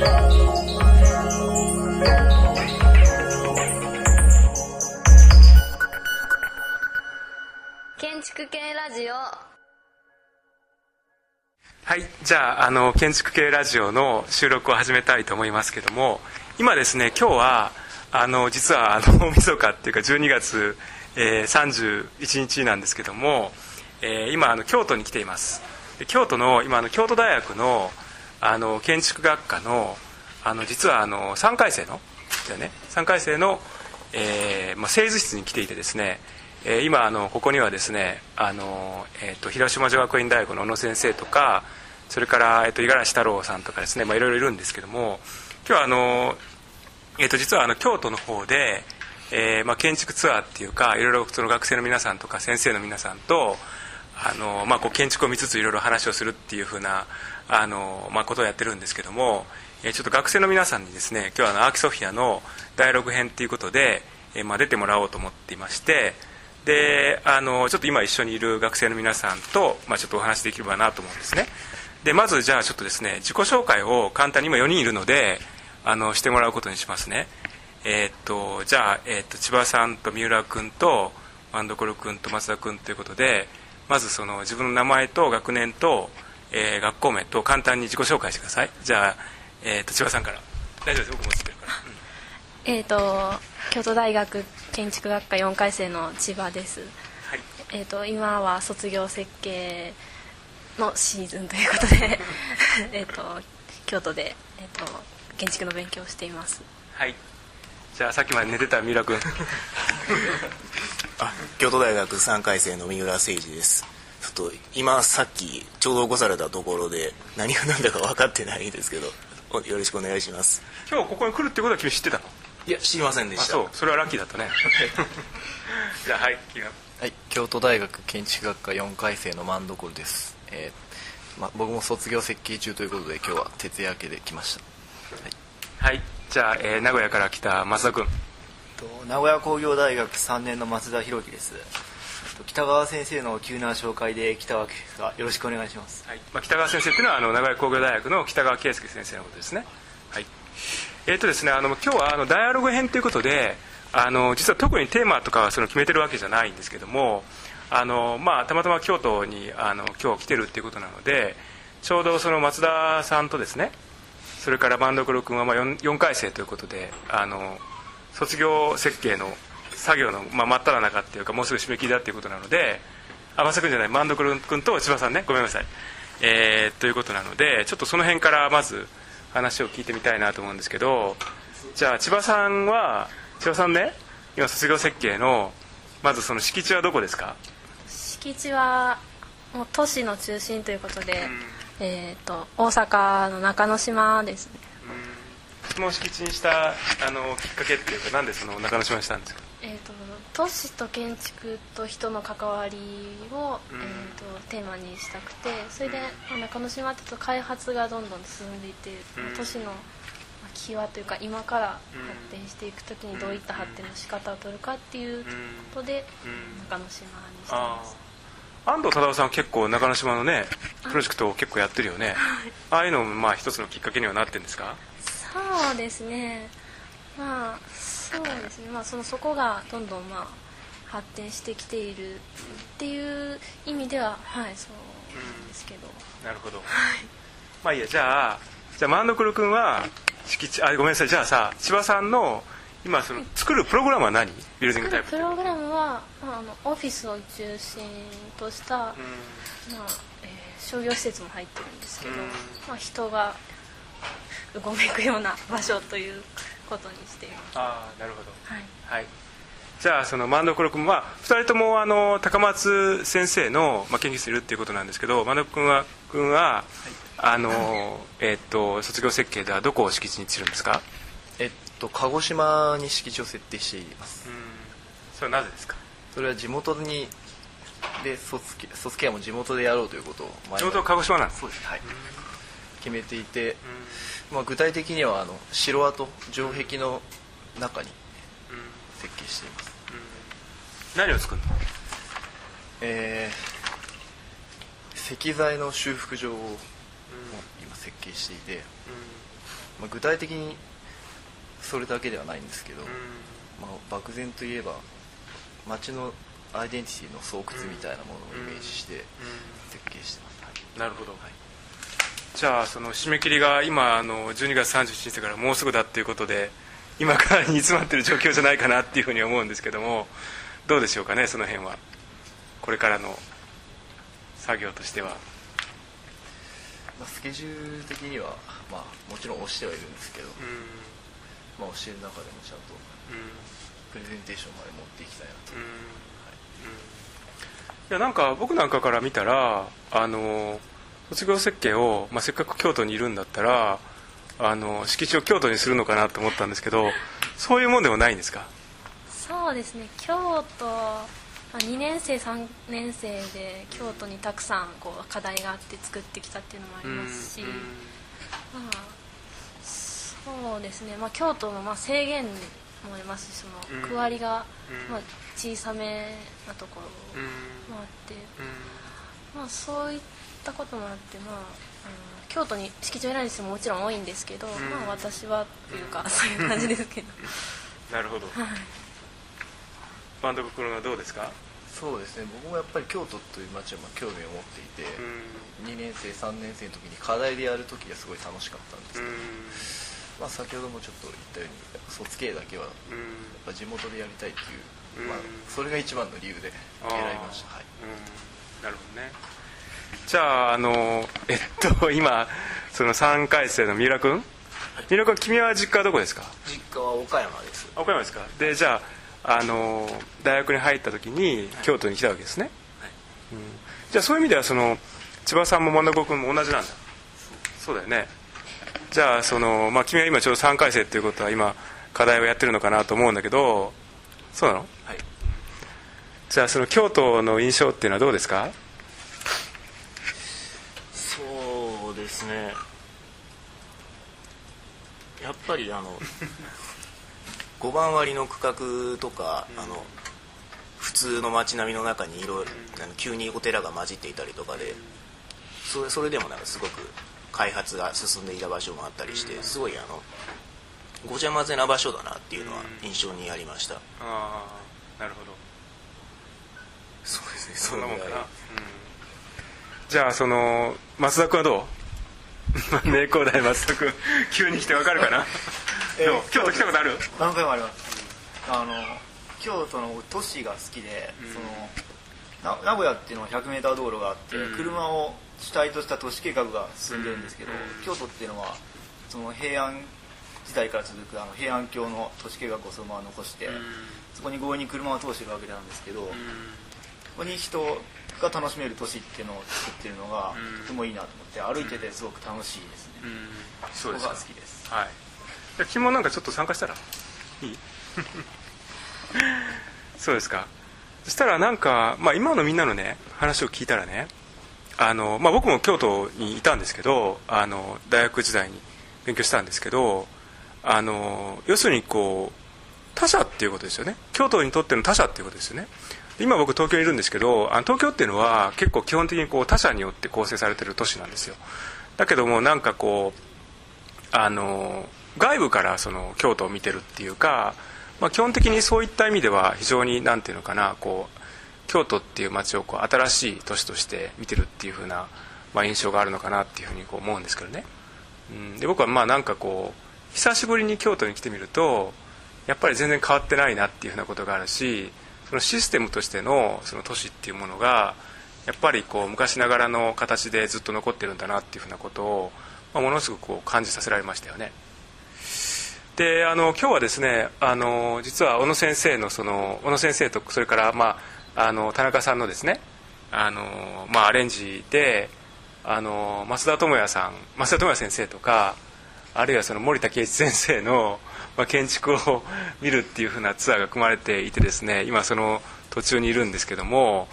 建築系ラジオ。 はい、じゃあ、建築系ラジオの収録を始めたいと思いますけども、今ですね、今日は実は大晦日っていうか12月、31日なんですけども、今京都に来ています。で京都の今京都大学の建築学科の実は3回生の3回生の、製図室に来ていてですね、今ここにはですね広島女学院大学の小野先生とか、それから五十嵐太郎さんとかですね、いろいろいるんですけども、今日は実は京都の方で、建築ツアーっていうか、いろいろその学生の皆さんとか先生の皆さんとこう建築を見つついろいろ話をするっていうふうなことをやってるんですけども、ちょっと学生の皆さんにですね、今日はアーキソフィアのダイアログ編っていうことで、出てもらおうと思っていまして、でちょっと今一緒にいる学生の皆さんと、ちょっとお話できればなと思うんですね。でまずじゃあちょっとですね、自己紹介を簡単に、今4人いるのでしてもらうことにしますね。じゃあ、千葉さんと三浦君と万所君と松田君ということで、まずその自分の名前と学年と、学校名と簡単に自己紹介してください。じゃあ、千葉さんから。大丈夫です、僕も映ってるから。 京都大学建築学科4回生の千葉です。はい。今は卒業設計のシーズンということで京都で、建築の勉強をしています。 はい。じゃあさっきまで寝てた三浦君。 京都大学3回生の三浦誠二です。ちょっと今さっきちょうど起こされたところで何が何だか分かってないんですけど、よろしくお願いします。 今日ここに来るってことは君知ってたの？ いや、知りませんでした。 そう、それはラッキーだったね。じゃあ、はい、 はい、京都大学建築学科4回生の万所です。僕も卒業設計中ということで今日は徹夜明けで来ました。 はい、はい、じゃあ、名古屋から来た増田君。 名古屋工業大学3年の松田博樹です。北川先生の急な紹介で北川ですが、よろしくお願いします。 はい、北川先生というのは名古屋工業大学の北川圭介先生のことですね。はい。ですね、今日はダイアログ編ということで、実は特にテーマとかはその決めてるわけじゃないんですけども、たまたま京都に今日来てるっていうことなので、ちょうどその松田さんとですね、それから万所君は4回生ということで、卒業設計の作業の真っ只中っていうか、もうすぐ締め切りだっていうことなので、増田君じゃない、万所君と千葉さんね、ごめんなさい、ということなので、ちょっとその辺からまず話を聞いてみたいなと思うんですけど、じゃあ千葉さんね、今卒業設計のまずその敷地はどこですか？ 敷地はもう都市の中心ということで、大阪の中之島ですね。 その敷地にしたきっかけっていうか、なんでその中之島にしたんですか？ 都市と建築と人の関わりを、テーマにしたくて、それで中之島って開発がどんどん進んでいて、都市の際というか今から発展していくときにどういった発展の仕方を取るかっていうことで中之島にしています。 安藤忠夫さんは結構中之島のねプロジェクトを結構やってるよね。ああいうのも一つのきっかけにはなってるんですか？ そうですね、そこがどんどん発展してきているっていう意味では、そうなんですけど。 なるほど。いいや、じゃあ万所君は敷地、ごめんなさい、じゃあさ、千葉さんの今その作るプログラムは何？ビルディングタイプ。 プログラムはオフィスを中心とした、商業施設も入ってるんですけど、人がうごめくような場所ということにしています。 なるほど。はい。じゃあその万所君は2人とも高松先生の、研究室にいるっていうことなんですけど、万所君は、卒業設計ではどこを敷地にするんですか？ 鹿児島に敷地を設定しています。 それはなぜですか？ それは地元にで卒ケアも地元でやろうということを地元は鹿児島なんです。 そうです、はい、決めていて、具体的には城跡城壁の中に設計しています。 何を作るの？ 石材の修復場を今設計していて、 具体的にそれだけではないんですけど、漠然といえば街のアイデンティティの巣窟みたいなものをイメージして設計してます。 なるほど、じゃあその締め切りが今12月31日だからもうすぐだっていうことで、今から煮詰まってる状況じゃないかなっていうふうに思うんですけども、どうでしょうかね、その辺はこれからの作業としては。 スケジュール的には、もちろん押してはいるんですけど、押してる中でもちゃんとプレゼンテーションまで持っていきたいなと。 いやなんか僕なんかから見たら卒業設計を、せっかく京都にいるんだったら敷地を京都にするのかなと思ったんですけど、そういうもんでもないんですか？ そうですね、京都2年生3年生で京都にたくさん課題があって作ってきたっていうのもありますし、そうですね、京都の制限もありますし、その区割りが小さめなところもあって、そういったこともあって、京都に敷地を選ぶ人ももちろん多いんですけど、私はというかそういう感じですけどなるほど、バンド君はどうですか？ そうですね、僕もやっぱり京都という街は興味を持っていて、2年生3年生の時に課題でやる時はすごい楽しかったんですけど、先ほどもちょっと言ったように卒系だけはやっぱ地元でやりたいっていう、それが一番の理由で選びました。 なるほどね。じゃあ今その3回生の三浦君、三浦君、君は実家はどこですか？ 実家は岡山です。 岡山ですか。でじゃあ大学に入った時に京都に来たわけですね、じゃあそういう意味では千葉さんも真ん中君も同じなんだ。そうだよね。じゃあ君は今ちょうど3回生っていうことは今課題をやってるのかなと思うんだけど、そうなの？じゃあその京都の印象っていうのはどうですか？ そうですね、やっぱり5番割の区画とか、普通の街並みの中にいろいろ急にお寺が混じっていたりとかで、それでもすごく開発が進んでいた場所もあったりして、すごいごちゃ混ぜな場所だなっていうのは印象にありました。 なるほど。 そうですね、 そんなもんかな。じゃあ増田君はどう？名工大増田君急に来て分かるかな？京都来たことある？ 何回もあります。京都の都市が好きで、名古屋っていうのは 100m 道路があって、車を主体とした都市計画が進んでるんですけど、京都っていうのはその平安時代から続く平安京の都市計画をそのまま残して、そこに強引に車を通してるわけなんですけど、ここに人が楽しめる都市っていうのを作ってるのがとてもいいなと思って、歩いててすごく楽しいですね。そこが好きです。 はい。じゃあ君もなんかちょっと参加したらいい？そうですか。そしたらなんか、今のみんなのね話を聞いたらね、僕も京都にいたんですけど、大学時代に勉強したんですけど、要するに他者っていうことですよね。京都にとっての他者っていうことですよね。今僕東京にいるんですけど、東京っていうのは結構基本的に他者によって構成されている都市なんですよ。だけどもなんか外部から京都を見てるっていうか、基本的にそういった意味では非常になんていうのかな、京都っていう街を新しい都市として見てるっていう風な、印象があるのかなっていうふうに思うんですけどね。で僕はなんか久しぶりに京都に来てみるとやっぱり全然変わってないなっていうふうなことがあるし、そのシステムとしてのその都市っていうものがやっぱり昔ながらの形でずっと残ってるんだなっていうふうなことを、ものすごく感じさせられましたよね。で今日はですね、実は小野先生の小野先生とそれから田中さんのですねアレンジで増田智也先生とか、あるいは森田圭一先生の建築を見るっていう風なツアーが組まれていてですね、今その途中にいるんですけども、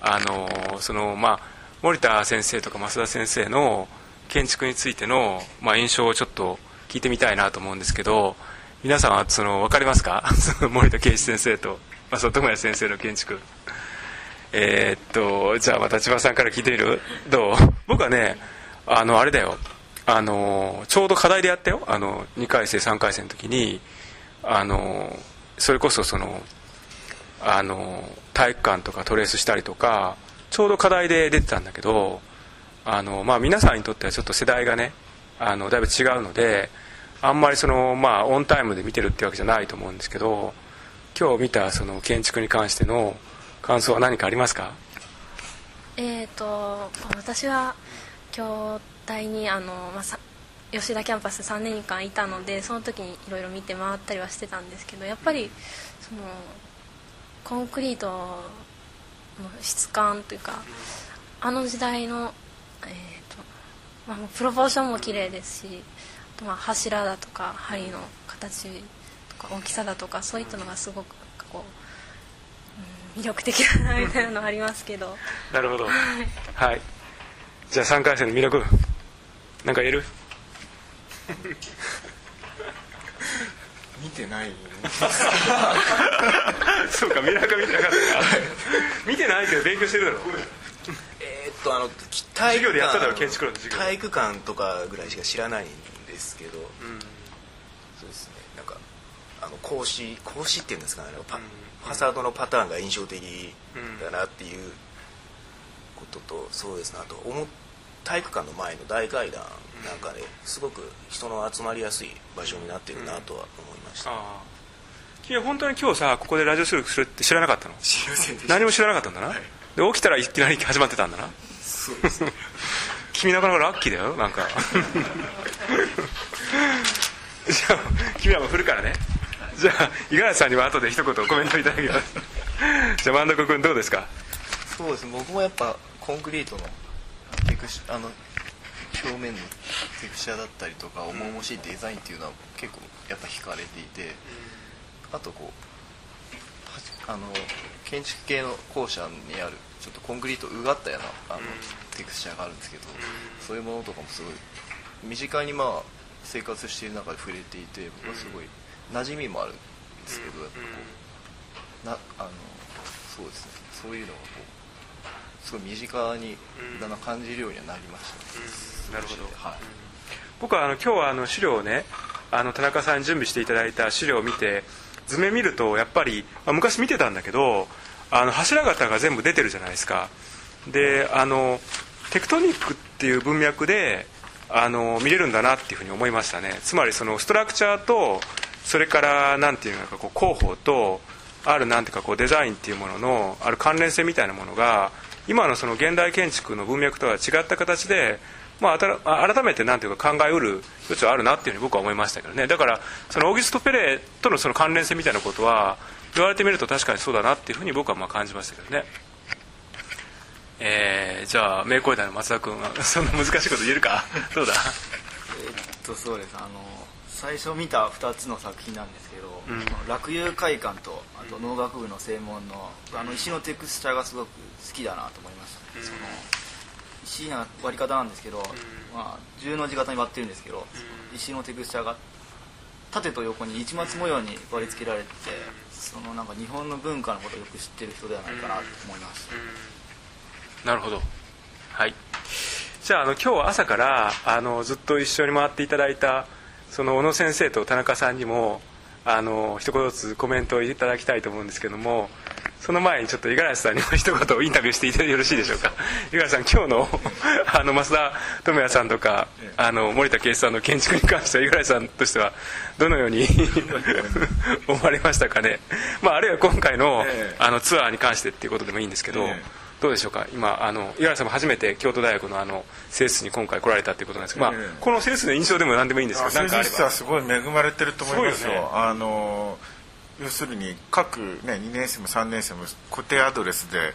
森田先生とか増田先生の建築についての印象をちょっと聞いてみたいなと思うんですけど、皆さんは分かりますか？森田圭一先生と増田智也先生の建築。じゃあ千葉さんから聞いてみる？どう？僕はねあれだよ、 ちょうど課題でやったよ、2回生3回生の時にそれこそ体育館とかトレースしたりとかちょうど課題で出てたんだけど皆さんにとってはちょっと世代がねだいぶ違うのであんまりオンタイムで見てるってわけじゃないと思うんですけど、今日見た建築に関しての感想は何かありますか？ 私は京大に吉田キャンパス3年間いたので、その時にいろいろ見て回ったりはしてたんですけど、やっぱりコンクリートの質感というか時代の、プロポーションも綺麗ですし、あと柱だとか梁の形とか大きさだとかそういったのがすごく魅力的だなみたいなのありますけどなるほど、はい、じゃあ3回戦の魅力なんか言える？ 見てないそうか、ミラーが見てなかった見てないけど勉強してるだろ授業でやっただろ、建築の授業。 体育館とかぐらいしか知らないんですけど、そうですね、なんか格子っていうんですかね、ファサードのパターンが印象的だなっていうことと、そうですね、あと体育館の前の大階段なんかですごく人の集まりやすい場所になってるなとは思いました。 君は本当に今日さここでラジオ収録するって知らなかったの？ 知りませんでした。 何も知らなかったんだな、はい、で起きたらいきなり始まってたんだな。 そうですね君なかなかラッキーだよ、なんかじゃあ君はもう振るからね。じゃあ五十嵐さんには後で一言コメントいただきますじゃあ万所君どうですか？ そうですね、僕もやっぱコンクリートの表面のテクスチャーだったりとか重々しいデザインっていうのは結構やっぱ惹かれていて、あと建築系の校舎にあるちょっとコンクリートうがったようなテクスチャーがあるんですけど、そういうものとかもすごい身近に生活している中で触れていて、僕はすごい馴染みもあるんですけど、やっぱそうですね、そういうのがすごい身近にだんだん感じるようにはなりましたね。 なるほど、 はい、 僕は今日は資料をね田中さんに準備していただいた資料を見て図面見るとやっぱり、昔見てたんだけど柱型が全部出てるじゃないですか。でテクトニックっていう文脈で見れるんだなっていうふうに思いましたね。つまりストラクチャーとそれからなんていうのか広報とあるなんていうかデザインっていうもののある関連性みたいなものが今の現代建築の文脈とは違った形で、改めてなんていうか考えうる余地はあるなっていうふうに僕は思いましたけどね。だからオーギュスト・ペレとの関連性みたいなことは言われてみると確かにそうだなっていうふうに僕は感じましたけどね。じゃあ名工大の松田君はそんな難しいこと言えるかどうだ？ そうです、最初見た2つの作品なんですけど、落遊会館とあと農学部の正門の石のテクスチャーがすごく好きだなと思いましたね。石の割り方なんですけど、十の字型に割ってるんですけど、石のテクスチャーが縦と横に市松模様に割り付けられてて、なんか日本の文化のことをよく知ってる人ではないかなと思いました。 なるほど、はい。じゃあ今日は朝からずっと一緒に回っていただいた小野先生と田中さんにも一言ずつコメントをいただきたいと思うんですけども、その前にちょっと五十嵐さんにも一言インタビューしていただいてよろしいでしょうか。五十嵐さん、今日の増田智也さんとか森田圭一さんの建築に関しては五十嵐さんとしてはどのように思われましたかね。あるいは今回のツアーに関してっていうことでもいいんですけど、どうでしょうか。今五十嵐さんも初めて京都大学の生室に今回来られたということなんですけど、この生室の印象でも何でもいいんですけど、 生室はすごい恵まれてると思いますよ。要するに各、2年生も3年生も固定アドレスで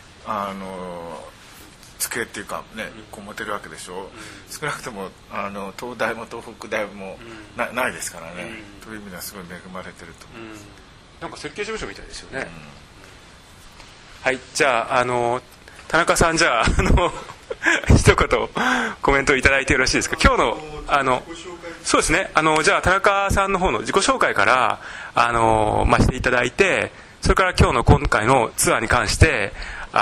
机っていうかこう持てるわけでしょ。少なくとも東大も東北大もないですからね。という意味ではすごい恵まれてると思います。 なんか設計事務所みたいですよね。はい、じゃあ田中さん、じゃあ一言コメントいただいてよろしいですか。今日のそうですね、じゃあ田中さんの方の自己紹介からしていただいて、それから今回のツアーに関して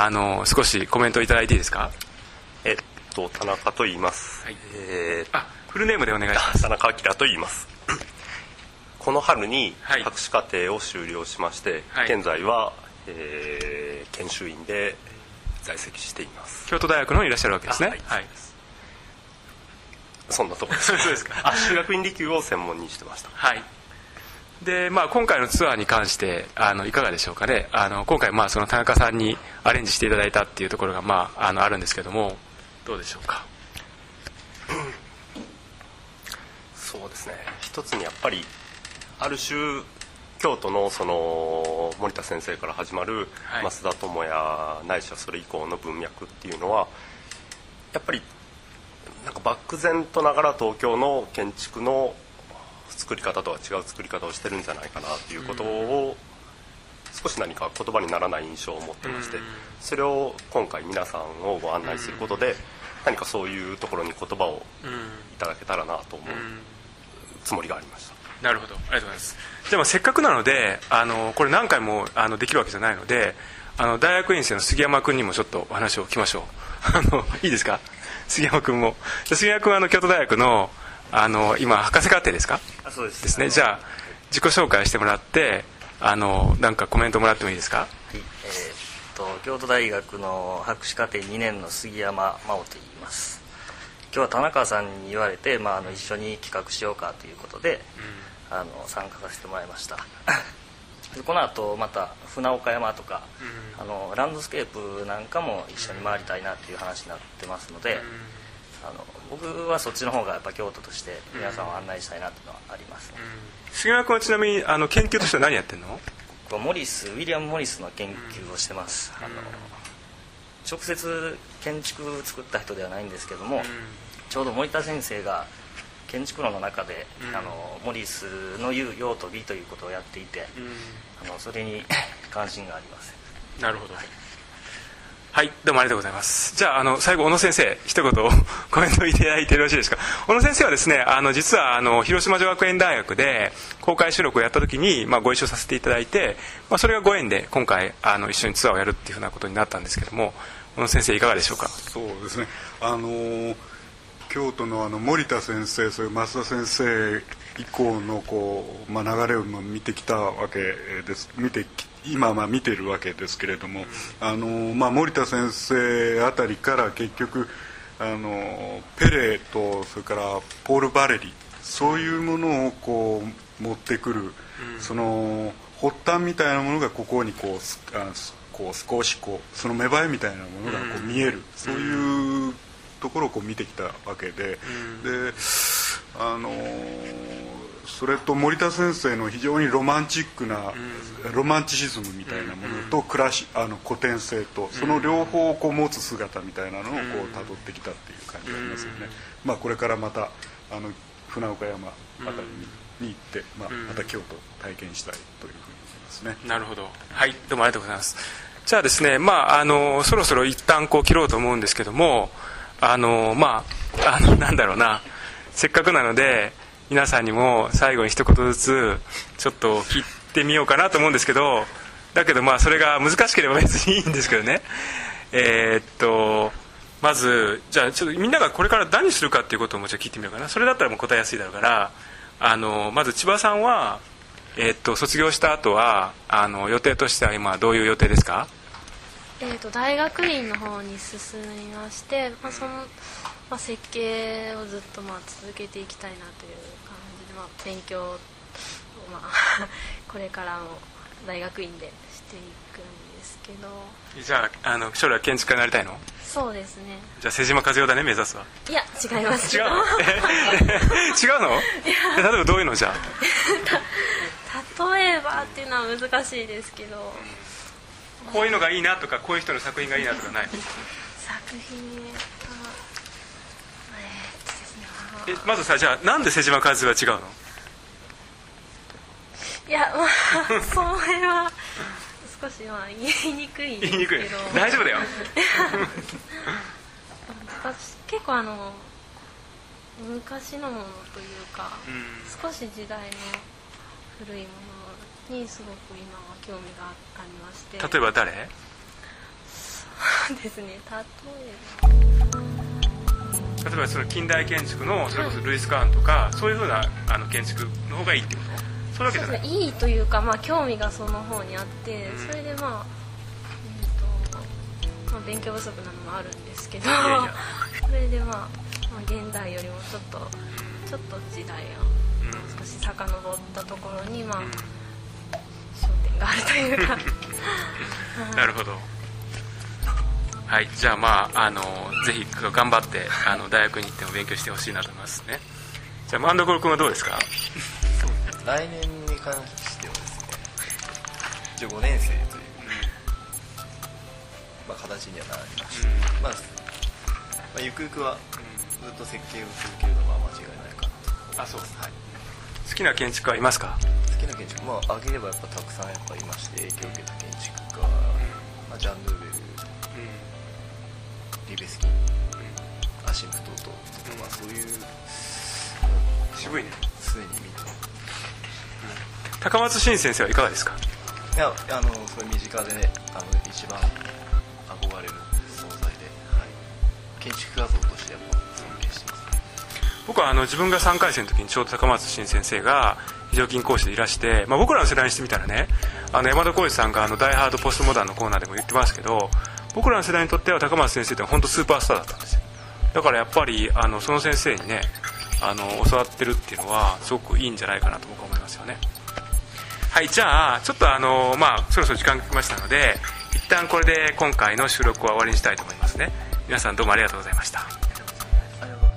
少しコメントいただいていいですか。 田中と言います。 はい、 フルネームでお願いします。 田中明と言います。この春にはい博士課程を修了しまして、 はい現在は、研修員で在籍しています。 京都大学の方にいらっしゃるわけですね。 はいはい、 そんなところですそうですか。 修学院理級を専門にしてました。 はい。で、まあ、今回のツアーに関していかがでしょうかね。今回、その田中さんにアレンジしていただいたっていうところが、あるんですけども、どうでしょうか。 そうですね、一つにやっぱりある種京都のその森田先生から始まるはい増田智也ないしはそれ以降の文脈っていうのはやっぱりなんか漠然とながら東京の建築の作り方とは違う作り方をしてるんじゃないかなっていうことを少し何か言葉にならない印象を持ってまして、それを今回皆さんをご案内することで何かそういうところに言葉をいただけたらなと思うつもりがありました。 なるほど、ありがとうございます。でもせっかくなのでこれ何回もできるわけじゃないので大学院生の杉山君にもちょっとお話を聞きましょういいですか。杉山君も。杉山君は京都大学の今博士課程ですか。 そうですですね。じゃあ自己紹介してもらってなんかコメントもらってもいいですか。 はい、京都大学の博士課程2年の杉山真央と言います。今日は田中さんに言われて、一緒に企画しようかということで、参加させてもらいましたでこの後また船岡山とか、ランドスケープなんかも一緒に回りたいなっていう話になってますので、僕はそっちの方がやっぱ京都として皆さんを案内したいなっていうのはありますね。 杉山君はちなみに研究としては何やってんの。 僕はウィリアム・モリスの研究をしてます。直接建築作った人ではないんですけども、ちょうど森田先生が建築論の中で、モリスの言う用と美ということをやっていて、それに関心があります。 なるほど。はい、どうもありがとうございます。じゃあ最後小野先生一言コメントいただいてよろしいですか。小野先生はですね実は広島女学園大学で公開収録をやった時に、ご一緒させていただいて、それがご縁で今回一緒にツアーをやるっていうふうなことになったんですけども、小野先生いかがでしょうか。 そうですね、京都の森田先生、それ増田先生以降の流れを見てきたわけです。今見てるわけですけれども、森田先生あたりから結局ペレとそれからポール・バレリ、そういうものを持ってくる、その発端みたいなものがここに少しその芽生えみたいなものが見える、そういうところを見てきたわけで、それと森田先生の非常にロマンチックな、ロマンチシズムみたいなものと古典性とその両方を持つ姿みたいなのをたどってきたっていう感じがありますよね。これからまた船岡山あたりに行って、また京都を体験したいというふうに思いますね。 なるほど。はい、どうもありがとうございます。じゃあですね、そろそろ一旦切ろうと思うんですけども、なんだろうな、せっかくなので皆さんにも最後に一言ずつちょっと聞いてみようかなと思うんですけど、だけどそれが難しければ別にいいんですけどね。まずじゃあちょっとみんながこれから何するかっていうことをもうちょっと聞いてみようかな。それだったらもう答えやすいだろうから、まず千葉さんは、卒業した後は予定としては今どういう予定ですか。 大学院の方に進みまして、その、設計をずっと続けていきたいなという感じで、勉強を、これからも大学院でしていくんですけど。 じゃあ将来は建築家になりたいの。 そうですね。 じゃあ瀬島和代だね、目指すは。 いや違います。 違うの違うの。例えばどういうの。じゃあ例えばっていうのは難しいですけど、 こういうのがいいなとか、こういう人の作品がいいなとかない。 作品まずさ、じゃあなんで瀬島和代は違うの。 いやそれは少し言いにくいんですけど。 大丈夫だよ結構昔のものというか、少し時代の古いものにすごく今は興味がありまして。 例えば誰。 そうですね、例えば例えばその近代建築のそれこそルイス・カーンとか、そういうふうな建築の方がいいってこと？そういうわけじゃない。 そうですね、いいというか、興味がその方にあって、それで勉強不足なのもあるんですけど、それで現代よりもちょっと時代を少し遡ったところに焦点があるというかなるほど。はい、じゃあぜひ頑張って大学に行っても勉強してほしいなと思いますね。じゃあ万所君はどうですか？ 来年に関してはですね、一応5年生という、形にはなりました、ゆくゆくはずっと設計を続けるのが間違いないかなと。 あ、そうです、 はい、 好きな建築家はいますか？ 好きな建築挙げればやっぱたくさんいまして、影響を受けた建築家、ジャン・ヌーベル、リベスキン、アシンプトートとか、そういう渋いね。 すでに見て、 高松伸先生はいかがですか？ いや、それ身近で、一番憧れる存在で、建築画像としてやっぱ尊敬してますね。 僕は自分が3回生の時にちょうど高松伸先生が非常勤講師でいらして、僕らの世代にしてみたらね、山田浩二さんがダイハードポストモダンのコーナーでも言ってますけど、僕らの世代にとっては高松先生って本当スーパースターだったんですよ。だからやっぱりその先生にね教わってるっていうのはすごくいいんじゃないかなと僕は思いますよね。はい、じゃあちょっとそろそろ時間が来ましたので、一旦これで今回の収録は終わりにしたいと思いますね。皆さんどうもありがとうございました。 ありがとうございます。